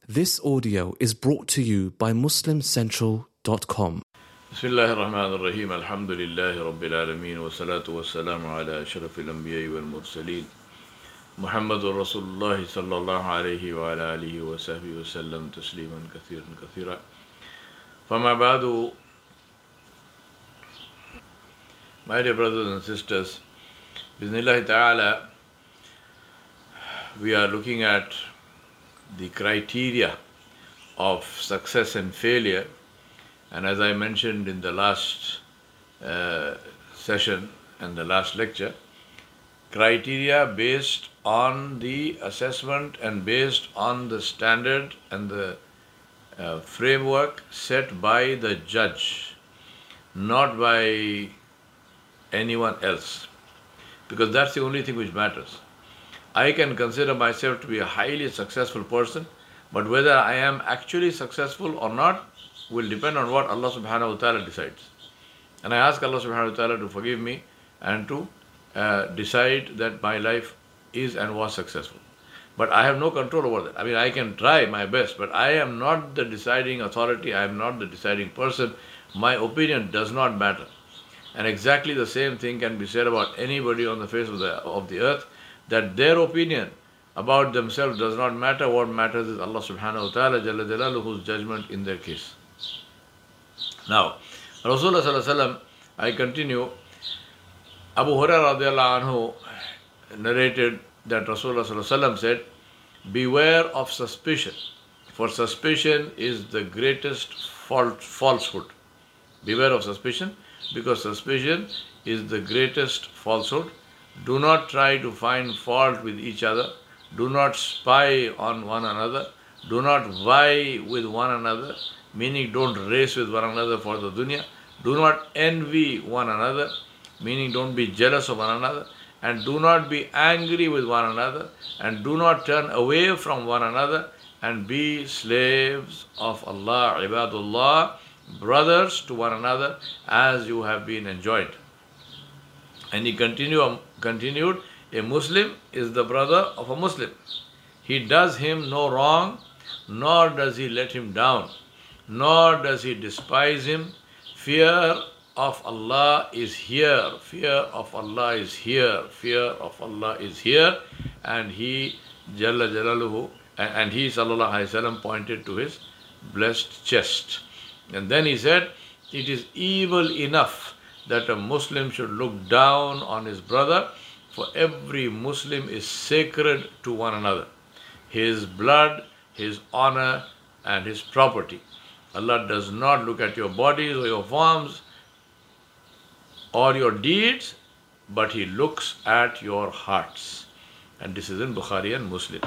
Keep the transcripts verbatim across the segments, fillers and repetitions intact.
This audio is brought to you by muslim central dot com. Bismillah ar-Rahman ar-Rahim. Alhamdulillahi Rabbil Alameen. Wa salatu wa salamu ala ashrafil anbiya wal mursaleen. Muhammadur Rasulullah sallallahu alayhi wa ala alihi wa sahbihi wa sallam tasliman kathiran kathira. Fama ba'du. My dear brothers and sisters, Bismillah ta'ala, we are looking at the criteria of success and failure. And as I mentioned in the last uh, session and the last lecture, criteria based on the assessment and based on the standard and the uh, framework set by the judge, not by anyone else, because that's the only thing which matters. I can consider myself to be a highly successful person, but whether I am actually successful or not will depend on what Allah subhanahu wa ta'ala decides. And I ask Allah subhanahu wa ta'ala to forgive me and to uh, decide that my life is and was successful. But I have no control over that. I mean, I can try my best, but I am not the deciding authority. I am not the deciding person. My opinion does not matter. And exactly the same thing can be said about anybody on the face of the, of the earth, that their opinion about themselves does not matter. What matters is Allah subhanahu wa ta'ala jalla jalaluhu's judgment in their case. Now, Rasulullah sallallahu alaihi wasallam, I continue, Abu Hurairah radiallahu anhu narrated that Rasulullah sallallahu alaihi wasallam said, beware of suspicion, for suspicion is the greatest fault, falsehood. Beware of suspicion, because suspicion is the greatest falsehood. Do not try to find fault with each other. Do not spy on one another. Do not vie with one another, meaning don't race with one another for the dunya. Do not envy one another, meaning don't be jealous of one another. And do not be angry with one another. And do not turn away from one another. And be slaves of Allah, ibadullah, brothers to one another, as you have been enjoined. And he continue, continued, a Muslim is the brother of a Muslim. He does him no wrong, nor does he let him down, nor does he despise him. Fear of Allah is here, fear of Allah is here, fear of Allah is here. And he, Jalla Jalaluhu, and he, Sallallahu Alaihi Wasallam, pointed to his blessed chest. And then he said, it is evil enough that a Muslim should look down on his brother, for every Muslim is sacred to one another. His blood, his honor, and his property. Allah does not look at your bodies or your forms or your deeds, but He looks at your hearts. And this is in Bukhari and Muslim.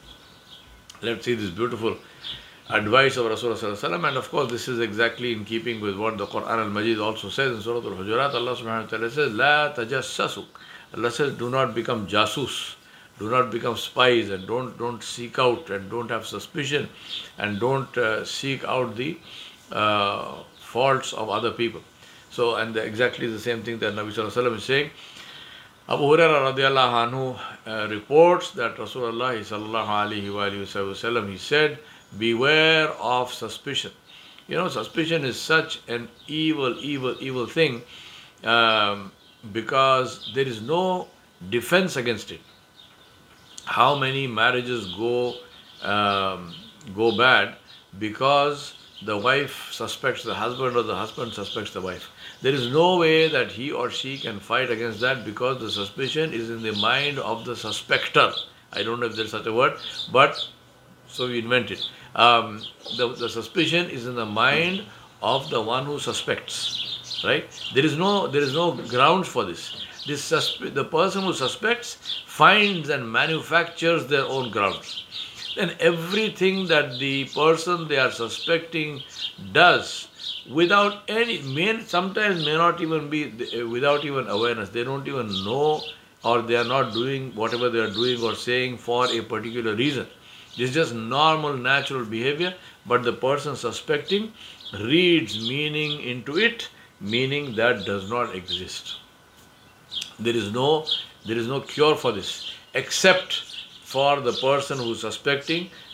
Let's see this beautiful advice of Rasulullah sallallahu alaihi wasallam, and of course this is exactly in keeping with what the Quran al-Majid also says in Surah Al-Hujurat. Allah subhanahu wa ta'ala says, La tajassasu. Allah says, do not become jasus, do not become spies, and don't don't seek out and don't have suspicion, and don't uh, seek out the uh, faults of other people. So, and the, exactly the same thing that Nabi sallallahu alaihi wasallam is saying. Abu Hurairah radiallahu anhu uh, reports that Rasulullah sallallahu alaihi wasallam, he said, beware of suspicion. You know, suspicion is such an evil, evil, evil thing um, because there is no defense against it. How many marriages go um, go bad because the wife suspects the husband or the husband suspects the wife? There is no way that he or she can fight against that, because the suspicion is in the mind of the suspector. I don't know if there's such a word, but so we invent it. Um, the, the suspicion is in the mind of the one who suspects, right? There is no there is no grounds for this. This suspe- the person who suspects finds and manufactures their own grounds. Then everything that the person they are suspecting does without any, may, sometimes may not even be without even awareness. They don't even know, or they are not doing whatever they are doing or saying for a particular reason. This is just normal, natural behavior, but the person suspecting reads meaning into it, meaning that does not exist. There is no, there is no cure for this, except for the person who is suspecting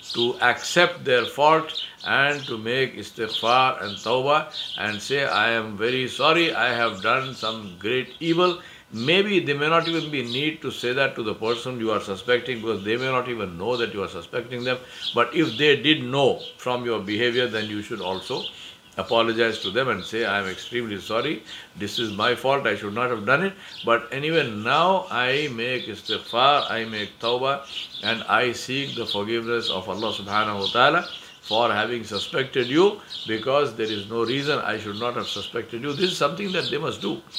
to accept their fault and to make istighfar and tawbah and say, I am very sorry, I have done some great evil. Maybe they may not even be need to say that to the person you are suspecting, because they may not even know that you are suspecting them. But if they did know from your behavior, then you should also apologize to them and say, I am extremely sorry, this is my fault, I should not have done it. But anyway, now I make istighfar, I make tawbah, and I seek the forgiveness of Allah subhanahu wa ta'ala for having suspected you, because there is no reason I should not have suspected you. This is something that they must do.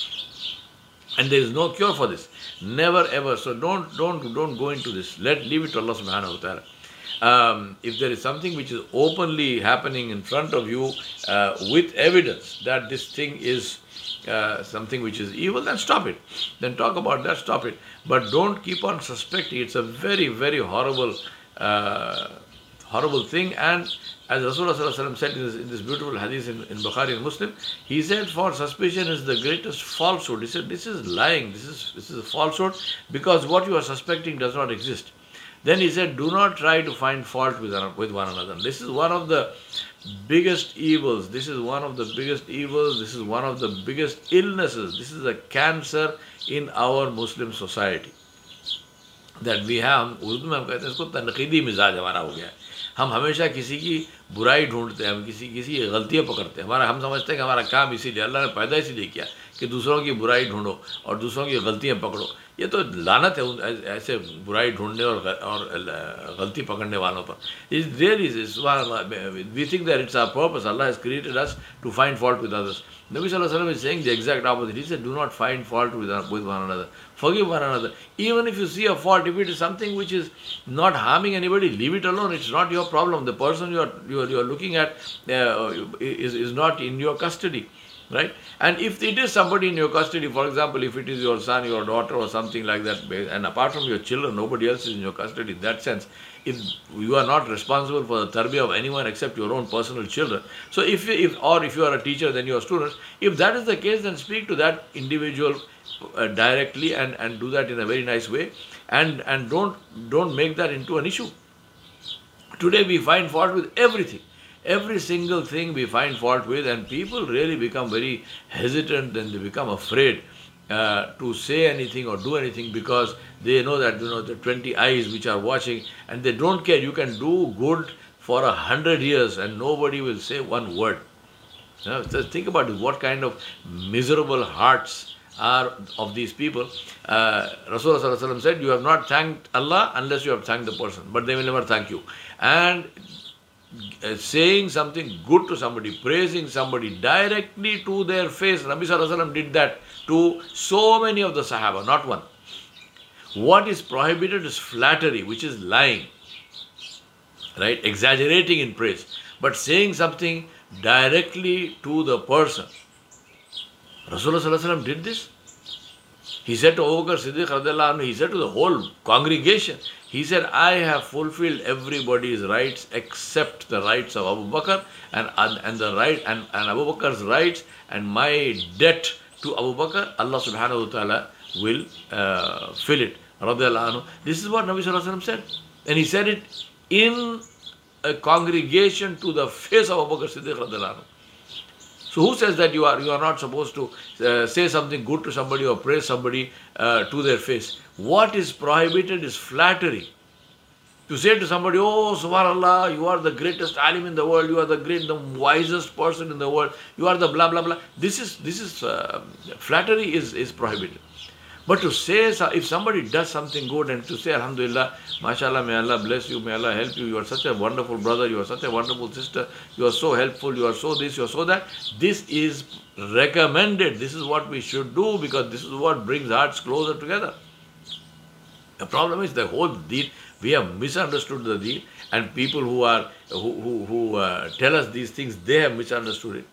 And there is no cure for this. Never ever. So don't don't don't go into this. Let leave it to Allah subhanahu wa ta'ala. Um, if there is something which is openly happening in front of you uh, with evidence that this thing is uh, something which is evil, then stop it. Then talk about that, stop it. But don't keep on suspecting. It's a very, very horrible uh, horrible thing. And as Rasulullah sallallahu alaihi wasallam said in this, in this beautiful hadith in, in Bukhari and Muslim, he said, for suspicion is the greatest falsehood. He said, this is lying, this is this is a falsehood, because what you are suspecting does not exist. Then he said, do not try to find fault with, with one another. This is one of the biggest evils. This is one of the biggest evils. This is one of the biggest illnesses. This is a cancer in our Muslim society that we have. Urdu में हम कहते हैं इसको तनकीदी मिजाज हमारा हो गया है. हम हमेशा किसी की बुराई ढूंढते हैं, हम किसी किसी की गलतियाँ पकड़ते हैं. हमारा हम समझते हैं कि हमारा काम इसीलिए अल्लाह ने पैदा इसीलिए किया कि दूसरों की बुराई ढूंढो और दूसरों की गलतियाँ पकड़ो. ये तो लानत है ऐसे बुराई ढूंढने और और गलती पकड़ने वालों पर. It really is. We think that it's our purpose. Allah has created us to find fault with others. Nabi Sallallahu Alaihi Wasallam is saying the exact opposite. He said, do not find fault with, with one another. Forgive one another. Even if you see a fault, if it is something which is not harming anybody, leave it alone. It's not your problem. The person you are you are, you are looking at uh, is, is not in your custody. Right? And if it is somebody in your custody, for example, if it is your son, your daughter or something like that, and apart from your children, nobody else is in your custody, in that sense, if you are not responsible for the tarbiyah of anyone except your own personal children. So if, if or if you are a teacher, then you are students. If that is the case, then speak to that individual uh, directly and, and do that in a very nice way, and, and don't, don't make that into an issue. Today we find fault with everything. Every single thing we find fault with, and people really become very hesitant and they become afraid uh, to say anything or do anything, because they know that, you know, the twenty eyes which are watching, and they don't care. You can do good for a hundred years and nobody will say one word. You know, just think about it. What kind of miserable hearts are of these people. Uh, Rasulullah sallallahu alaihi wasallam said, you have not thanked Allah unless you have thanked the person, but they will never thank you. And Uh, saying something good to somebody, praising somebody directly to their face. Nabi Sallallahu Alaihi Wasallam did that to so many of the Sahaba, not one. What is prohibited is flattery, which is lying, right? Exaggerating in praise. But saying something directly to the person. Rasulullah Sallallahu Alaihi Wasallam did this. He said to Abu Bakr Siddiq radiallahu anhu, he said to the whole congregation, he said, I have fulfilled everybody's rights except the rights of Abu Bakr and, and, and the right and, and Abu Bakr's rights, and my debt to Abu Bakr, Allah subhanahu wa ta'ala will uh, fill it. Radiallahu anhu. This is what Nabi Sallallahu Alaihi Wasallam said. And he said it in a congregation to the face of Abu Bakr Siddiq radiallahu anhu. So who says that you are you are not supposed to uh, say something good to somebody or praise somebody uh, to their face? What is prohibited is flattery. To say to somebody, oh, subhanallah, you are the greatest alim in the world, you are the great, the wisest person in the world, you are the blah, blah, blah. This is, this is, uh, flattery is, is prohibited. But to say, if somebody does something good and to say, alhamdulillah, mashallah, may Allah bless you, may Allah help you, you are such a wonderful brother, you are such a wonderful sister, you are so helpful, you are so this, you are so that, this is recommended. This is what we should do, because this is what brings hearts closer together. The problem is the whole deen, we have misunderstood the deen, and people who are who, who, who uh, tell us these things, they have misunderstood it.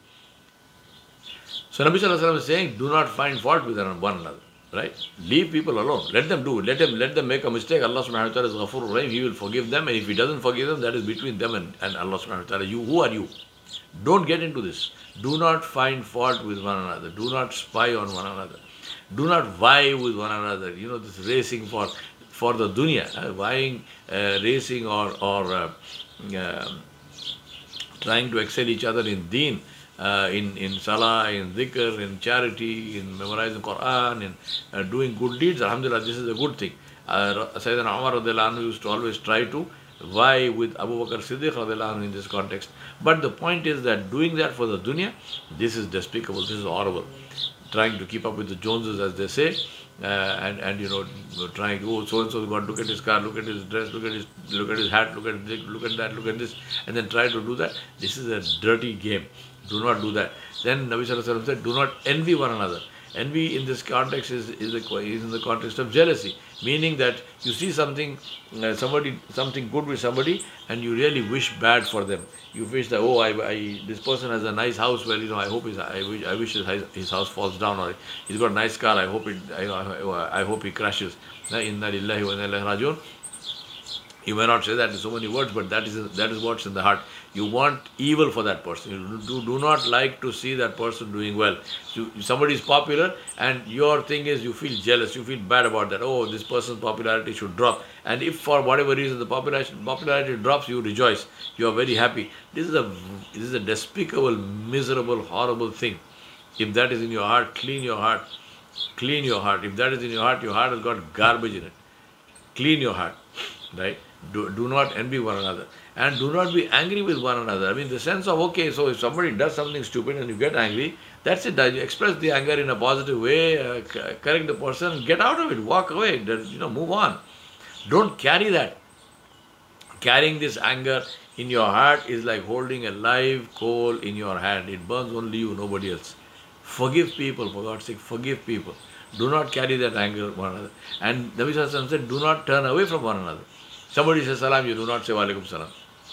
So Nabi Sallallahu Alaihi Wasallam is saying, do not find fault with one another. Right? Leave people alone. Let them do it. Let them let them make a mistake. Allah subhanahu wa ta'ala is Ghafurur Rahim. He will forgive them, and if He doesn't forgive them, that is between them and, and Allah subhanahu wa ta'ala. You, who are you? Don't get into this. Do not find fault with one another. Do not spy on one another. Do not vie with one another. You know, this racing for for the dunya, uh, vying, uh, racing or or uh, uh, trying to excel each other in deen, uh, in, in salah, in dhikr, in charity, in memorizing Quran, in uh, doing good deeds. Alhamdulillah, this is a good thing. Uh, Sayyidina Umar radiallahu anhu used to always try to vie with Abu Bakr Siddiq radiallahu anhu in this context. But the point is that doing that for the dunya, this is despicable, this is horrible. Trying to keep up with the Joneses, as they say, uh, and and you know, trying to, oh, so and so got, look at his car, look at his dress, look at his look at his hat, look at this, look at that, look at this, and then try to do that. This is a dirty game. Do not do that. Then Nabi Sallallahu Alaihi Wasallam said, do not envy one another. Envy in this context is is, a, is in the context of jealousy, meaning that you see something, uh, somebody, something good with somebody, and you really wish bad for them. You wish that, oh, I, I, this person has a nice house. Well, you know, I hope his, I wish, I wish his, his house falls down, or he's got a nice car. I hope it, I, I, I hope he crashes. Inna lillahi wa inna ilaihi rajiun. You may not say that in so many words, but that is that is what's in the heart. You want evil for that person. You do, do not like to see that person doing well. You, somebody is popular, and your thing is you feel jealous, you feel bad about that. Oh, this person's popularity should drop. And if for whatever reason the popularity, popularity drops, you rejoice. You are very happy. This is a this is a despicable, miserable, horrible thing. If that is in your heart, clean your heart. Clean your heart. If that is in your heart, your heart has got garbage in it. Clean your heart. Right? Do, do not envy one another, and do not be angry with one another. I mean, the sense of, okay, so if somebody does something stupid and you get angry, that's it. You express the anger in a positive way, uh, correct the person, get out of it, walk away, you know, move on. Don't carry that. Carrying this anger in your heart is like holding a live coal in your hand. It burns only you, nobody else. Forgive people, for God's sake, forgive people. Do not carry that anger one another. And Nabi Sallallahu Alaihi Wasallam said, do not turn away from one another. Somebody says salam, you do not say wa alaikum salam.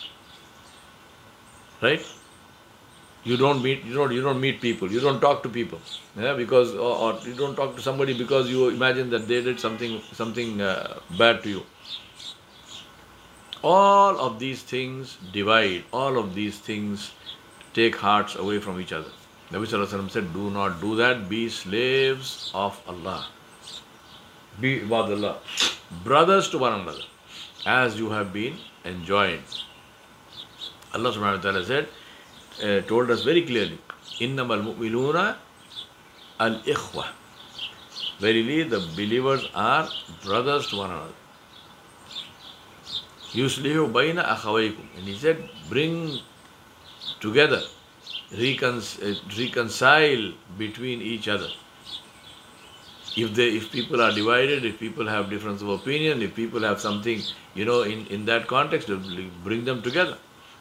Right? You don't meet, you don't, you don't meet people. You don't talk to people, yeah, because or, or you don't talk to somebody because you imagine that they did something, something uh, bad to you. All of these things divide. All of these things take hearts away from each other. Nabi Sallallahu Alaihi Wasallam said, do not do that. Be slaves of Allah. Be ibadullah. Brothers to one another, as you have been enjoined. Allah subhanahu wa ta'ala said, uh, told us very clearly, innamal mu'minuna al-ikhwa. Verily, the believers are brothers to one another. Yuslihu bayna akhawaykum. And he said, bring together, recon- uh, reconcile between each other. If they, if people are divided, if people have difference of opinion, if people have something, you know, in, in that context, bring them together.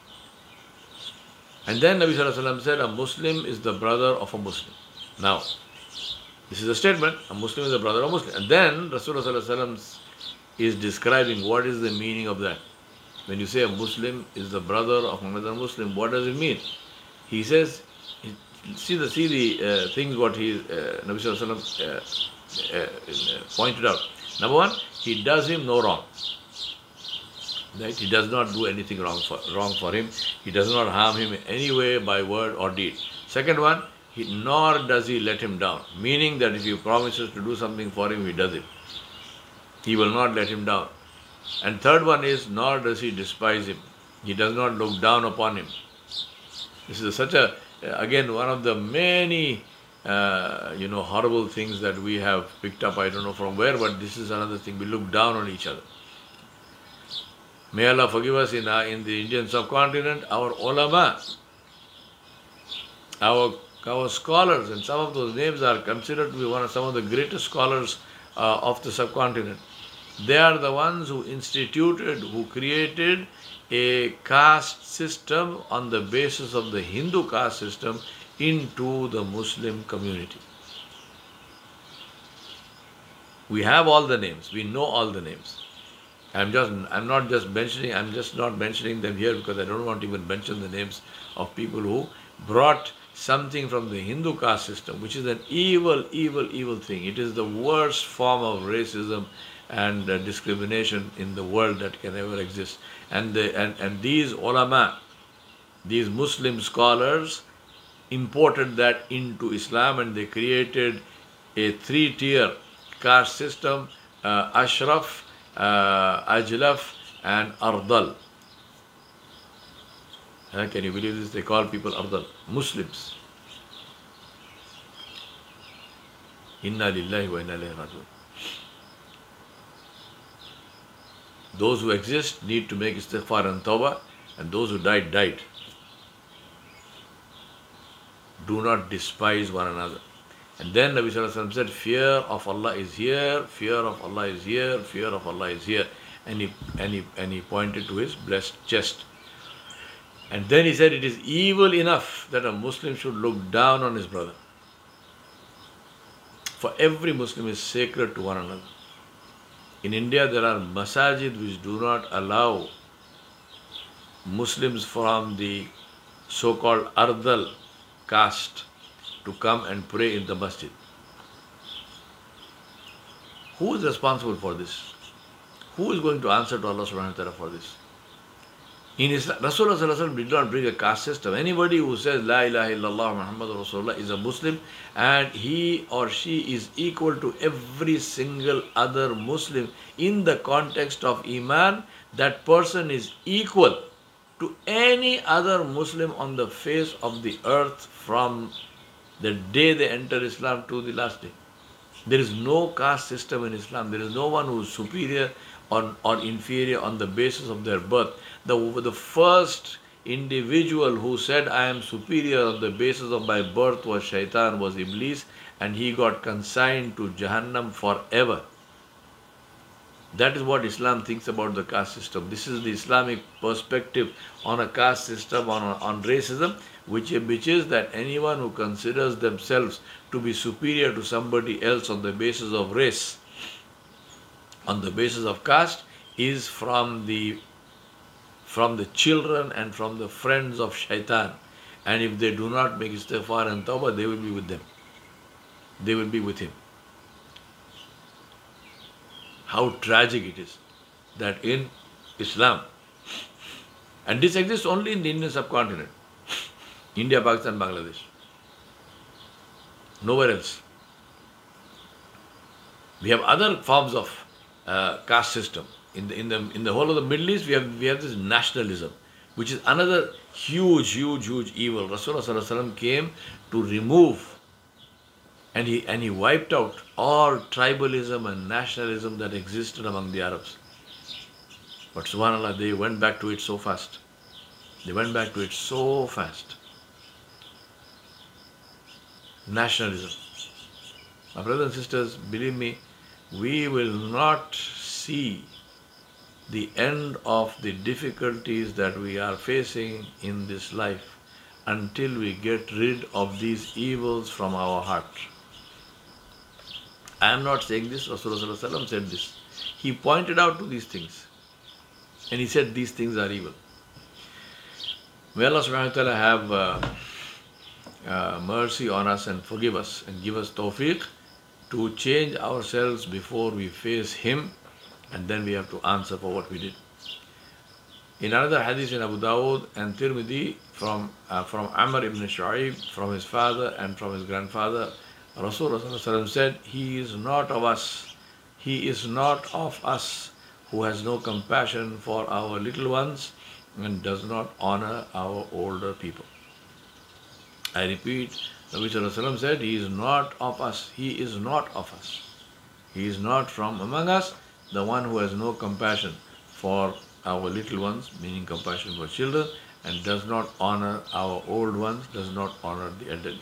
And then Nabi Sallallahu Alaihi Wasallam said, a Muslim is the brother of a Muslim. Now, this is a statement, a Muslim is the brother of a Muslim. And then Rasulullah Sallallahu Alaihi Wasallam is describing what is the meaning of that. When you say a Muslim is the brother of another Muslim, what does it mean? He says, see the see the uh, things what he, uh, Nabi Sallallahu Alaihi Wasallam uh, uh, uh, pointed out. Number one, he does him no wrong. Right? He does not do anything wrong for, wrong for him. He does not harm him in any way by word or deed. Second one, he, nor does he let him down. Meaning that if he promises to do something for him, he does it. He will not let him down. And third one is, nor does he despise him. He does not look down upon him. This is such a, again, one of the many, uh, you know, horrible things that we have picked up. I don't know from where, but this is another thing. We look down on each other. May Allah forgive us in, our, in the Indian subcontinent, our ulama, our, our scholars, and some of those names are considered to be one of some of the greatest scholars uh, of the subcontinent. They are the ones who instituted, who created a caste system on the basis of the Hindu caste system into the Muslim community. We have all the names, we know all the names. I'm just, I'm not just mentioning, I'm just not mentioning them here because I don't want to even mention the names of people who brought something from the Hindu caste system, which is an evil, evil, evil thing. It is the worst form of racism and uh, discrimination in the world that can ever exist. And, the, and, and these ulama, these Muslim scholars imported that into Islam, and they created a three-tier caste system, uh, Ashraf, uh, Ajlaf and Ardal. Uh, can you believe this? They call people Ardal, Muslims. Inna lillahi wa inna ilayhi raji'un. Those who exist need to make istighfar and tawbah, and those who died, died. Do not despise one another. And then Nabi Sallallahu Alaihi Wasallam said, fear of Allah is here, fear of Allah is here, fear of Allah is here. And he, and he, and he pointed to his blessed chest. And then he said, it is evil enough that a Muslim should look down on his brother. For every Muslim is sacred to one another. In India, there are masajid which do not allow Muslims from the so-called Ardal caste to come and pray in the masjid. Who is responsible for this? Who is going to answer to Allah subhanahu wa ta'ala for this? In Islam, Rasulullah sallallahu alaihi wasallam did not bring a caste system. Anybody who says La ilaha illallah Muhammadur Rasulullah is a Muslim, and he or she is equal to every single other Muslim in the context of Iman. That person is equal to any other Muslim on the face of the earth from the day they enter Islam to the last day. There is no caste system in Islam. There is no one who is superior or, or inferior on the basis of their birth. The, the first individual who said, I am superior on the basis of my birth was Shaitan, was Iblis, and he got consigned to Jahannam forever. That is what Islam thinks about the caste system. This is the Islamic perspective on a caste system, on, on racism, which, which is that anyone who considers themselves to be superior to somebody else on the basis of race, on the basis of caste, is from the from the children and from the friends of Shaitan. And if they do not make istighfar and tawbah, they will be with them. They will be with him. How tragic it is that in Islam, and this exists only in the Indian subcontinent, India, Pakistan, Bangladesh, nowhere else. We have other forms of uh, caste system. In the, in, the, in the whole of the Middle East, we have, we have this nationalism, which is another huge, huge, huge evil. Rasulullah Sallallahu Alaihi Wasallam came to remove, and he, and he wiped out all tribalism and nationalism that existed among the Arabs. But subhanAllah, they went back to it so fast. They went back to it so fast. Nationalism. My brothers and sisters, believe me, we will not see the end of the difficulties that we are facing in this life until we get rid of these evils from our heart. I am not saying this, Rasulullah Sallallahu Alaihi Wasallam said this. He pointed out to these things and he said these things are evil. May Allah subhanahu wa ta'ala have uh, uh, mercy on us and forgive us and give us tawfiq to change ourselves before we face Him, and then we have to answer for what we did. In another hadith in Abu Dawud and Tirmidhi from, uh, from Amr ibn Shu'aib, from his father and from his grandfather, Rasulullah said, He is not of us, He is not of us who has no compassion for our little ones and does not honor our older people. I repeat, Nabi Sallallahu Alaihi Wasallam said, He is not of us, He is not of us. He is not from among us, the one who has no compassion for our little ones, meaning compassion for children, and does not honor our old ones, does not honor the elderly.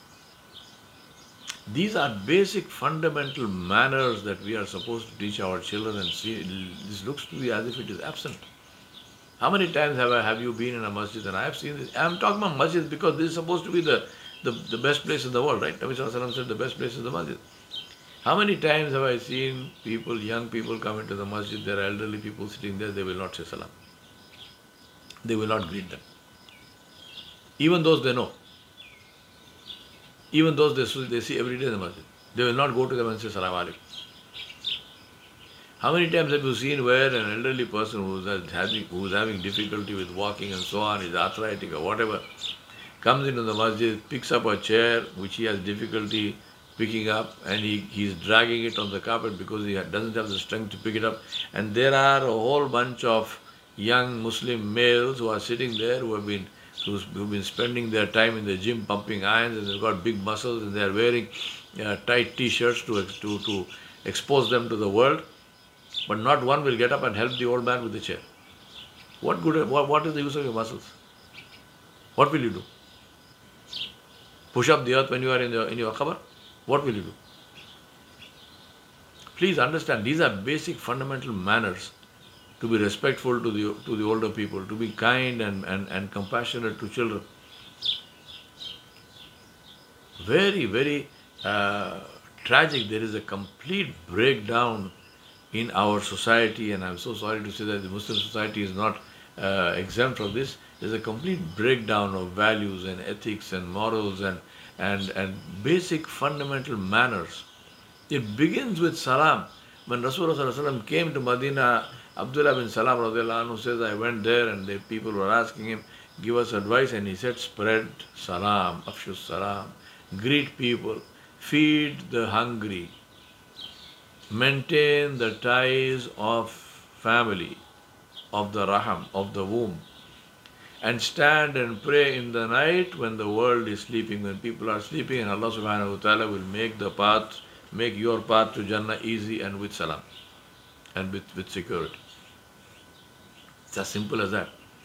These are basic fundamental manners that we are supposed to teach our children, and see, this looks to be as if it is absent. How many times have I, have you been in a masjid and I have seen this? I am talking about masjid because this is supposed to be the, the, the best place in the world, right? Nabi Sallallahu Alaihi Wasallam said the best place is the masjid. How many times have I seen people, young people come into the masjid, there are elderly people sitting there, they will not say salam. They will not greet them. Even those they know. Even those they, they see every day in the masjid. They will not go to them and say salam alaikum. How many times have you seen where an elderly person who is having, who is having difficulty with walking and so on, is arthritic or whatever, comes into the masjid, picks up a chair which he has difficulty picking up, and he, he's dragging it on the carpet because he doesn't have the strength to pick it up. And there are a whole bunch of young Muslim males who are sitting there, who have been who's, who've been spending their time in the gym pumping irons, and they've got big muscles, and they're wearing uh, tight t-shirts to, to, to expose them to the world, but not one will get up and help the old man with the chair. What good? What, what is the use of your muscles? What will you do? Push up the earth when you are in, the, in your qabr? What will you do? Please understand, these are basic fundamental manners. To be respectful to the to the older people, to be kind and, and, and compassionate to children. Very, very uh, tragic. There is a complete breakdown in our society, and I'm so sorry to say that the Muslim society is not uh, exempt from this. There's a complete breakdown of values and ethics and morals and, and, and basic fundamental manners. It begins with salam. When Rasulullah came to Medina, Abdullah bin Salam radiallahu anhu says, I went there and the people were asking him, give us advice, and he said, spread salam, afshu salam, greet people, feed the hungry, maintain the ties of family, of the raham, of the womb, and stand and pray in the night when the world is sleeping, when people are sleeping, and Allah subhanahu wa ta'ala will make the path, make your path to Jannah easy and with salam and with, with security. It's as simple as that.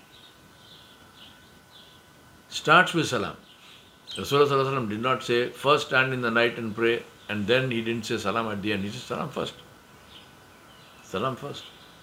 Starts with salam. Rasulullah did not say, first stand in the night and pray, and then he didn't say salam at the end. He said salam first. Salam first.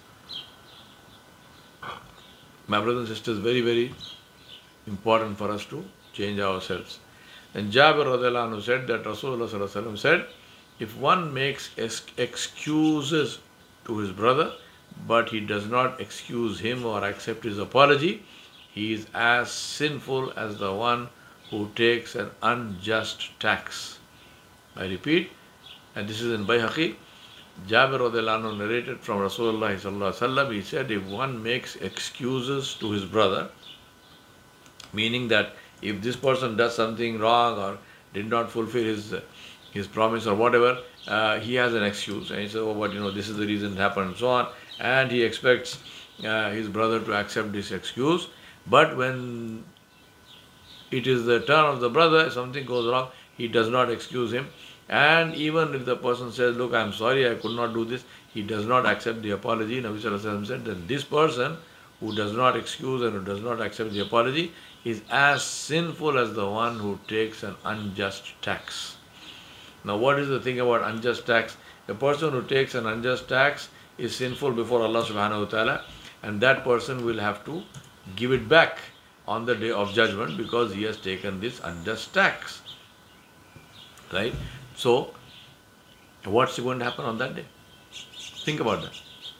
My brothers and sisters, very, very important for us to change ourselves. And Jabir radiallahu anhu said that Rasulullah said, if one makes ex- excuses to his brother, but he does not excuse him or accept his apology, he is as sinful as the one who takes an unjust tax. I repeat, and this is in Bayhaqi, Jabir radiallahu anhu narrated from Rasulullah sallallahu alaihi wasallam. He said, if one makes excuses to his brother, meaning that if this person does something wrong or did not fulfill his his promise or whatever, uh, he has an excuse. And he says, oh, but you know, this is the reason it happened and so on. And he expects uh, his brother to accept this excuse. But when it is the turn of the brother, something goes wrong, he does not excuse him. And even if the person says, look, I'm sorry, I could not do this, he does not accept the apology. Nabi Sallallahu Alaihi Wasallam said that this person who does not excuse and who does not accept the apology is as sinful as the one who takes an unjust tax. Now, what is the thing about unjust tax? A person who takes an unjust tax is sinful before Allah subhanahu wa ta'ala, and that person will have to give it back on the day of judgment because he has taken this unjust tax. Right? So, what's going to happen on that day? Think about that.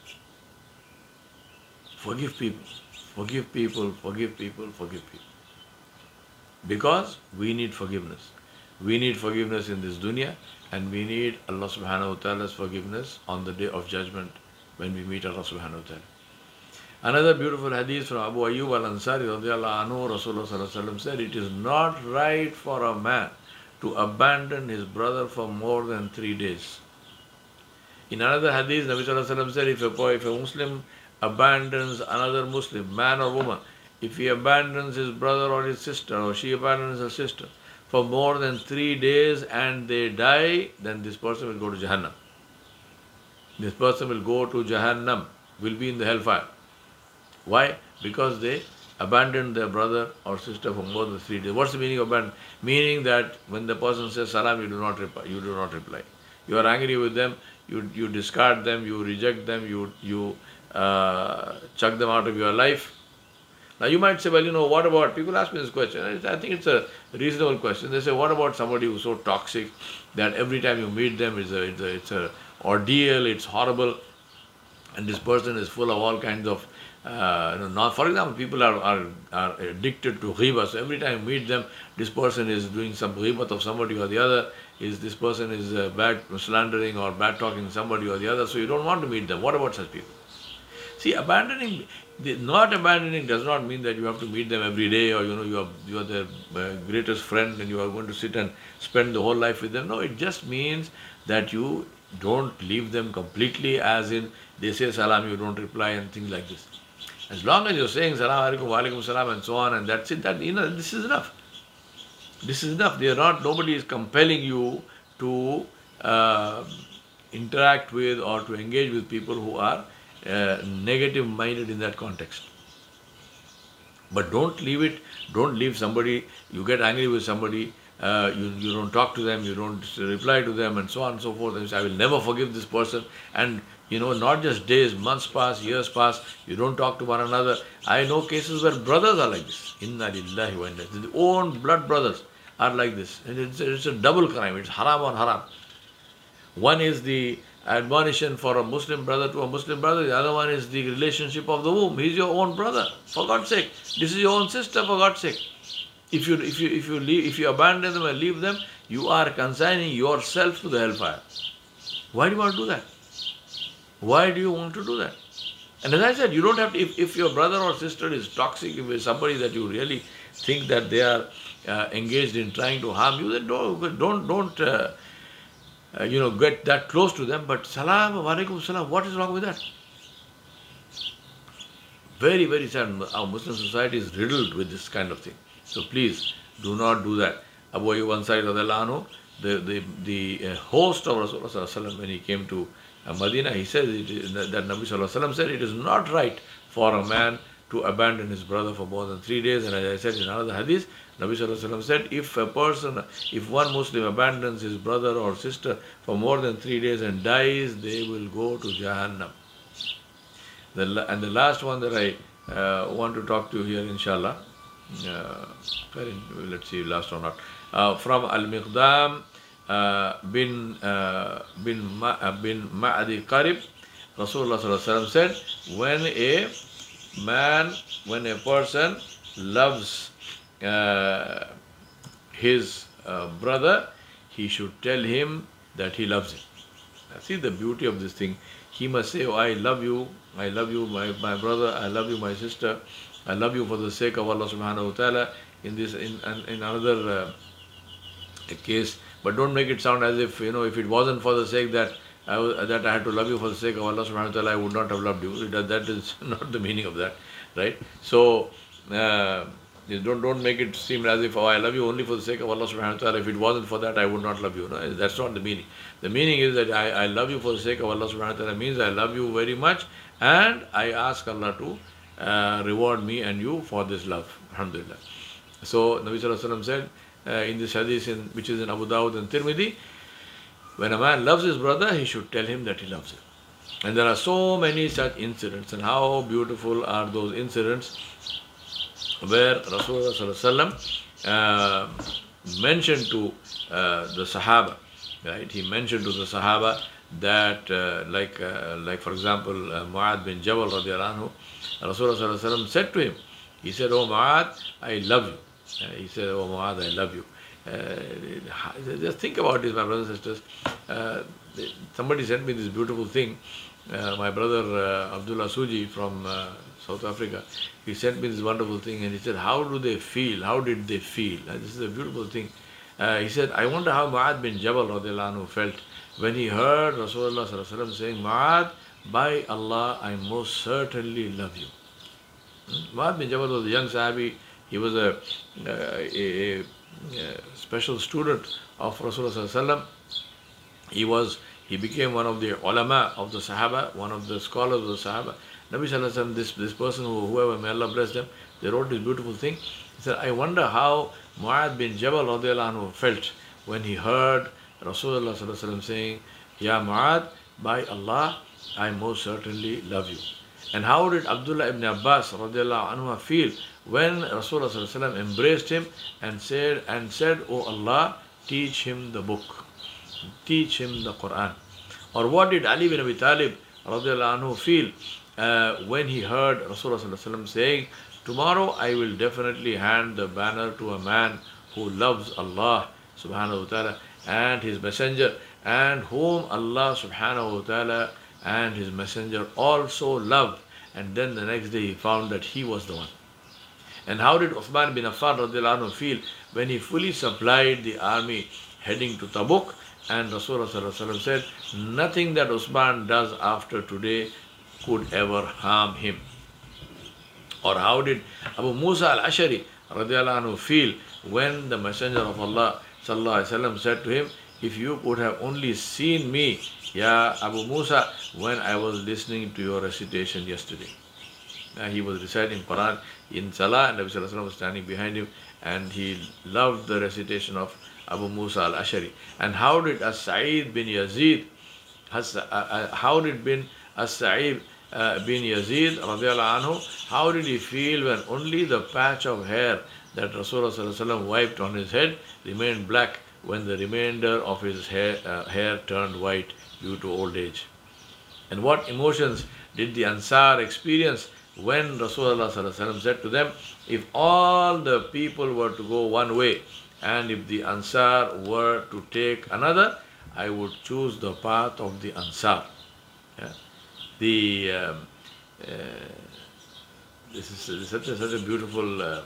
Forgive people. Forgive people, forgive people, forgive people. Because we need forgiveness. We need forgiveness in this dunya, and we need Allah subhanahu wa ta'ala's forgiveness on the day of judgment when we meet Allah subhanahu wa ta'ala. Another beautiful hadith from Abu Ayyub al-Ansari radiallahu anhu, Rasulullah sallallahu alaihi wasallam said, it is not right for a man to abandon his brother for more than three days. In another hadith, Nabi sallallahu alaihi wasallam said, if a boy, if a Muslim abandons another Muslim, man or woman, if he abandons his brother or his sister, or she abandons her sister, for more than three days and they die, then this person will go to Jahannam. This person will go to Jahannam, will be in the hellfire. Why? Because they abandoned their brother or sister for more than three days. What's the meaning of abandon? Meaning that when the person says salam, you do not reply. You do not reply. You are angry with them. You you discard them. You reject them. You you uh, chuck them out of your life. Now you might say, well, you know, what about, people ask me this question, I think it's a reasonable question. They say, what about somebody who's so toxic that every time you meet them, it's a, it's a, it's a ordeal, it's horrible, and this person is full of all kinds of, uh, you know, not, for example, people are, are, are addicted to ghibah, so every time you meet them, this person is doing some ghibah of somebody or the other, is this person is uh, bad slandering or bad talking somebody or the other, so you don't want to meet them. What about such people? See, abandoning, not abandoning does not mean that you have to meet them every day, or you know you are you are their uh, greatest friend and you are going to sit and spend the whole life with them. No, it just means that you don't leave them completely, as in they say salam, you don't reply and things like this. As long as you're saying Salaam alaikum, wa alaikum salam and so on, and that's it, that you know, this is enough. This is enough. They are not, nobody is compelling you to uh, interact with or to engage with people who are uh, negative minded in that context. But don't leave it, don't leave somebody, you get angry with somebody, uh, you, you don't talk to them, you don't reply to them, and so on and so forth. And you say, I will never forgive this person. And you know, not just days, months pass, years pass, you don't talk to one another. I know cases where brothers are like this. Inna lillahi wa inna ilaihi. The own blood brothers are like this. And it's, it's a double crime, it's haram on haram. One is the admonition for a Muslim brother to a Muslim brother, the other one is the relationship of the womb. He's your own brother, for God's sake. This is your own sister, for God's sake. If you if you if you leave, if you abandon them and leave them, you are consigning yourself to the hellfire. Why do you want to do that? Why do you want to do that? And as I said, you don't have to, if, if your brother or sister is toxic, if it's somebody that you really think that they are uh, engaged in trying to harm you, then don't, don't, don't uh, uh, you know, get that close to them. But salam, wa alaikum salam, what is wrong with that? Very, very sad. Our Muslim society is riddled with this kind of thing. So please, do not do that. Abu Ayyub Ansari radiallahu anhu, the, the, the uh, host of Rasulullah sallallahu alaihi wasallam, when he came to uh, Medina, he said it is, that, that Nabi sallallahu alaihi wasallam said it is not right for a man to abandon his brother for more than three days. And as I said in another hadith, Nabi sallallahu alaihi wasallam said, if a person, if one Muslim abandons his brother or sister for more than three days and dies, they will go to Jahannam. The, and the last one that I uh, want to talk to you here, inshallah, uh, let's see, last or not, uh, from Al-Miqdam uh, bin uh, bin Ma, uh, bin Ma'adi Qarib, Rasulullah sallallahu alaihi wasallam said, when a man, when a person loves uh, his uh, brother, he should tell him that he loves him. Now, see the beauty of this thing. He must say, oh, I love you, I love you, my, my brother, I love you, my sister, I love you for the sake of Allah subhanahu wa ta'ala. In this, in, in another uh, case, but don't make it sound as if, you know, if it wasn't for the sake that I, was, that I had to love you for the sake of Allah subhanahu wa ta'ala, I would not have loved you. That, that is not the meaning of that, right? So, uh, don't, don't make it seem as if, oh, I love you only for the sake of Allah subhanahu wa ta'ala. If it wasn't for that, I would not love you. No, that's not the meaning. The meaning is that I, I love you for the sake of Allah subhanahu wa ta'ala means I love you very much and I ask Allah to uh, reward me and you for this love. Alhamdulillah. So, Nabi sallallahu alaihi wasallam said uh, in this hadith, in, which is in Abu Dawud and Tirmidhi, when a man loves his brother, he should tell him that he loves him. And there are so many such incidents, and how beautiful are those incidents where Rasulullah sallallahu alaihi wasallam uh, mentioned to uh, the Sahaba, right? He mentioned to the Sahaba that, uh, like, uh, like for example, uh, Mu'adh bin Jabal radiallahu anhu, Rasulullah sallallahu alaihi wasallam said to him, he said, oh Mu'adh, I love you. Uh, he said, oh Mu'adh, I love you. Uh, just think about this, my brothers and sisters. Uh, somebody sent me this beautiful thing. Uh, my brother uh, Abdullah Suji from uh, South Africa, he sent me this wonderful thing and he said, how do they feel? How did they feel? Uh, this is a beautiful thing. Uh, he said, I wonder how Mu'adh bin Jabal radiallahu anhu felt when he heard Rasulullah sallallahu alaihi wasallam saying, Mu'adh, by Allah, I most certainly love you. Hmm? Mu'adh bin Jabal was a young Sahabi. He was a, uh, a, a, a special student of Rasulullah sallallahu alaihi wasallam. He was, he became one of the ulama of the Sahaba, one of the scholars of the Sahaba. Nabi sallallahu alaihi wasallam, this, this person, who, whoever, may Allah bless them, they wrote this beautiful thing. He said, I wonder how Mu'adh bin Jabal radiallahu anhu felt when he heard Rasulullah sallallahu alaihi wasallam saying, Ya Mu'adh, by Allah, I most certainly love you. And how did Abdullah ibn Abbas radiallahu anhu feel when Rasulullah sallallahu alaihi wasallam embraced him and said, and said, Oh Allah, teach him the book, teach him the Quran. Or what did Ali bin Abi Talib radiallahu anhu feel uh, when he heard Rasulullah sallallahu alaihi wasallam saying, tomorrow I will definitely hand the banner to a man who loves Allah subhanahu wa ta'ala and his messenger, and whom Allah subhanahu wa ta'ala and his messenger also loved. And then the next day he found that he was the one. And how did Uthman bin Affan radiallahu anhu feel when he fully supplied the army heading to Tabuk, and Rasulullah sallallahu alaihi wasallam said, nothing that Uthman does after today could ever harm him. Or how did Abu Musa al-Ashari radiallahu anhu feel when the Messenger of Allah sallallahu alaihi wasallam said to him, if you could have only seen me, Ya Abu Musa, when I was listening to your recitation yesterday. Uh, he was reciting Quran in Salah, and Nabi sallallahu alaihi wasallam was standing behind him, and he loved the recitation of Abu Musa al-Ashari. And how did As-Sa'id bin Yazid, has, uh, uh, how did bin As-Sa'id uh, bin Yazid radiallahu anhu, how did he feel when only the patch of hair that Rasulullah sallallahu alaihi wasallam wiped on his head remained black, when the remainder of his hair, uh, hair turned white due to old age? And what emotions did the Ansar experience when Rasulullah sallallahu alaihi wasallam said to them, if all the people were to go one way and if the Ansar were to take another, I would choose the path of the Ansar. Yeah. The um, uh, this is such a, such a beautiful uh,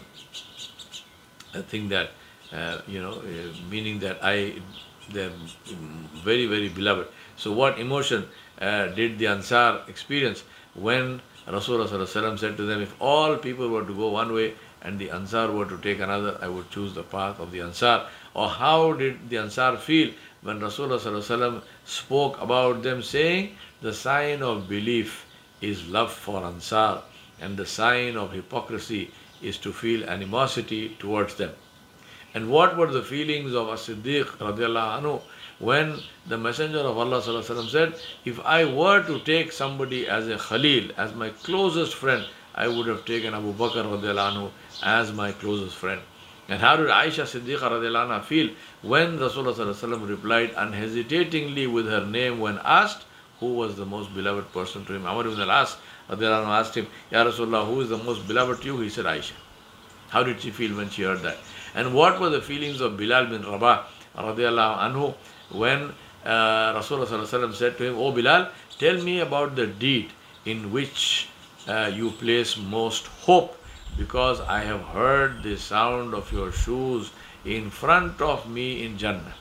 thing that uh, you know, uh, meaning that I, they're very very beloved. So what emotion uh, did the Ansar experience when Rasulullah sallallahu alaihi wasallam said to them, if all people were to go one way and the Ansar were to take another, I would choose the path of the Ansar? Or how did the Ansar feel when Rasulullah sallallahu alaihi wasallam spoke about them, saying, the sign of belief is love for Ansar, and the sign of hypocrisy is to feel animosity towards them? And what were the feelings of As-Siddiq radiallahu anhu when the Messenger of Allah sallallahu alaihi wasallam said, if I were to take somebody as a Khalil, as my closest friend, I would have taken Abu Bakr radiallahu anhu as my closest friend? And how did Aisha Siddiqa radiallahu anha feel when Rasulullah sallallahu alaihi wasallam replied unhesitatingly with her name when asked who was the most beloved person to him? Amr ibn al-As radiallahu anhu asked him, Ya Rasulullah, who is the most beloved to you? He said, Aisha. How did she feel when she heard that? And what were the feelings of Bilal bin Rabah radiallahu anhu when uh, Rasulullah sallallahu alaihi wasallam said to him, O Bilal, tell me about the deed in which uh, you place most hope, because I have heard the sound of your shoes in front of me in Jannah.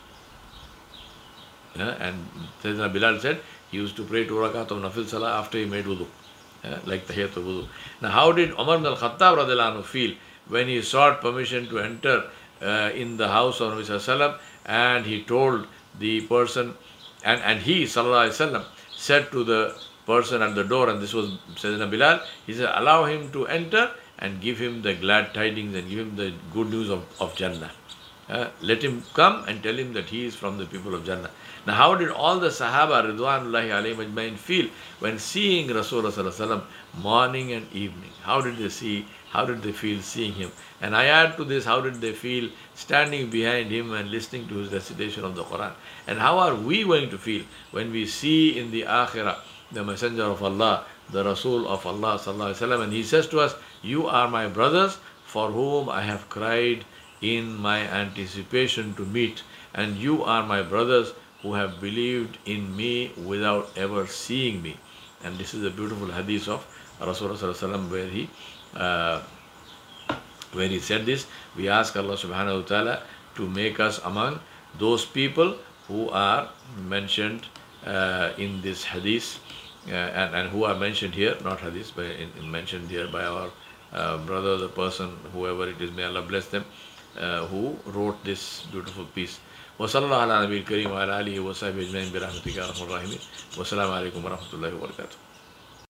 Yeah, and Sayyidina Bilal said he used to pray two rakat of Nafil Salah after he made wudu, yeah, like Tahiyyat al-Wudu. Now how did Umar ibn al-Khattab radiallahu anhu feel when he sought permission to enter uh, in the house of Nabi sallallahu alaihi wasallam, and he told the person, and, and he sallallahu alaihi wasallam said to the person at the door, and this was Sayyidina Bilal, he said, allow him to enter and give him the glad tidings and give him the good news of, of Jannah. Uh, let him come and tell him that he is from the people of Jannah. Now how did all the Sahaba Ridwanullahi alayhim ajmain feel when seeing Rasulullah sallallahu alaihi wasallam morning and evening? How did they see, how did they feel seeing him? And I add to this, how did they feel standing behind him and listening to his recitation of the Quran? And how are we going to feel when we see in the Akhirah the Messenger of Allah, the Rasul of Allah sallallahu alaihi wasallam, and he says to us, you are my brothers for whom I have cried in my anticipation to meet, and you are my brothers who have believed in me without ever seeing me. And this is a beautiful hadith of Rasulullah sallallahu alaihi wasallam where he uh, where he said this. We ask Allah subhanahu wa ta'ala to make us among those people who are mentioned uh, in this hadith uh, and, and who are mentioned here, not hadith, but in, in mentioned here by our uh, brother, the person, whoever it is, may Allah bless them, uh, who wrote this beautiful piece. وصلى الله على نبي الكريم وعلى آله وصحبه أجمعين برحمتك يا أرحم الراحمين. والسلام عليكم ورحمة الله وبركاته.